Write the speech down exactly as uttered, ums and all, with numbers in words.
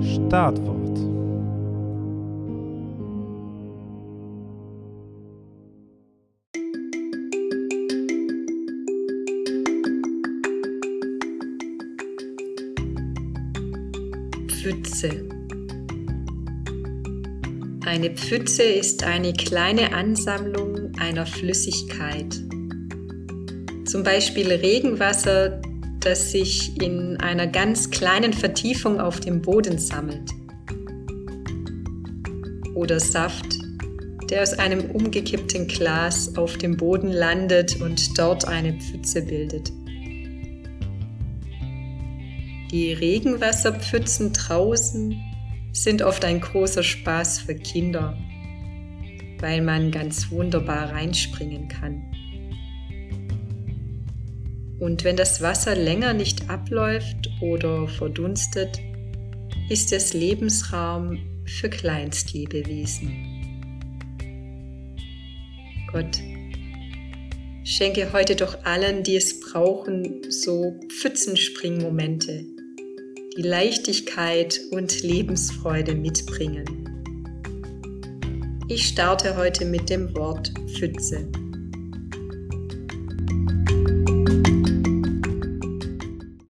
Startwort. Pfütze. Eine Pfütze ist eine kleine Ansammlung einer Flüssigkeit. Zum Beispiel Regenwasser, das sich in einer ganz kleinen Vertiefung auf dem Boden sammelt. Oder Saft, der aus einem umgekippten Glas auf dem Boden landet und dort eine Pfütze bildet. Die Regenwasserpfützen draußen sind oft ein großer Spaß für Kinder, weil man ganz wunderbar reinspringen kann. Und wenn das Wasser länger nicht abläuft oder verdunstet, ist es Lebensraum für Kleinstlebewesen. Gott, schenke heute doch allen, die es brauchen, so Pfützenspringmomente, die Leichtigkeit und Lebensfreude mitbringen. Ich starte heute mit dem Wort Pfütze.